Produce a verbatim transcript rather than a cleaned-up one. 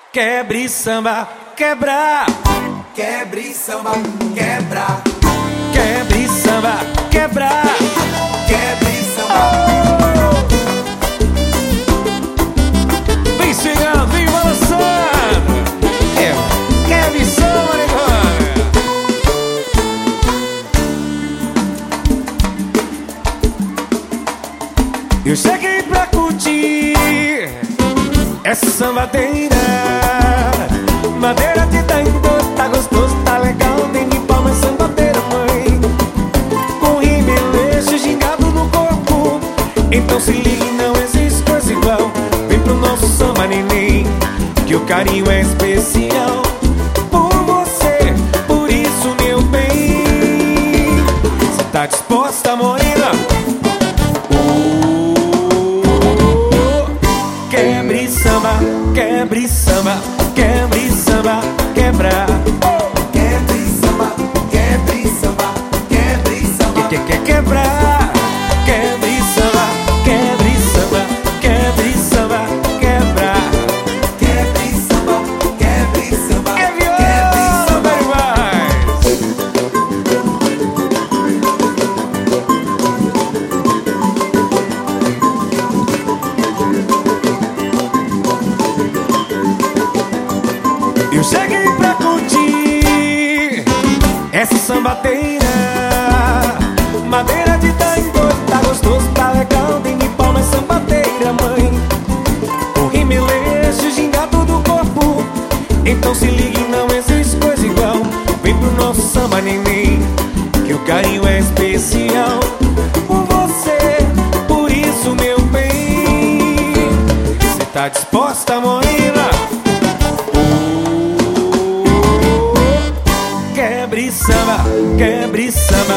Quebre samba, quebra. Quebre samba, quebra. Quebre samba, quebra. Quebre samba. Vem chegando, vem balançando. É, quebre samba, negócio. Eu cheguei pra curtir essa sambadeira, madeira de tango, tá gostoso, tá legal. Tem de palma, sambadeira, mãe, com rimeleixo, gingado no corpo. Então se ligue, não existe coisa igual. Vem pro nosso samba, neném, que o carinho é especial. Por você, por isso, meu bem. Cê tá disposta, morena? Quebre samba, quebre samba, quebre samba, quebra. Quebre samba, quebre samba, quebre samba. Que que quebrar? Quebre samba, quebre samba, quebre samba, quebra. Quebre samba, quebre samba, Que quebre viola, samba. vai mais. Eu cheguei pra curtir essa sambadeira, madeira de tango, tá gostoso, tá legal. Tem de palma, é sambadeira, mãe, com rimeleixo, gingado do corpo. Então se ligue, não existe coisa igual. Vem pro nosso samba, neném, que o carinho é especial. Por você, por isso, meu bem. Cê tá disposta, morena? Quebre samba, quebre samba,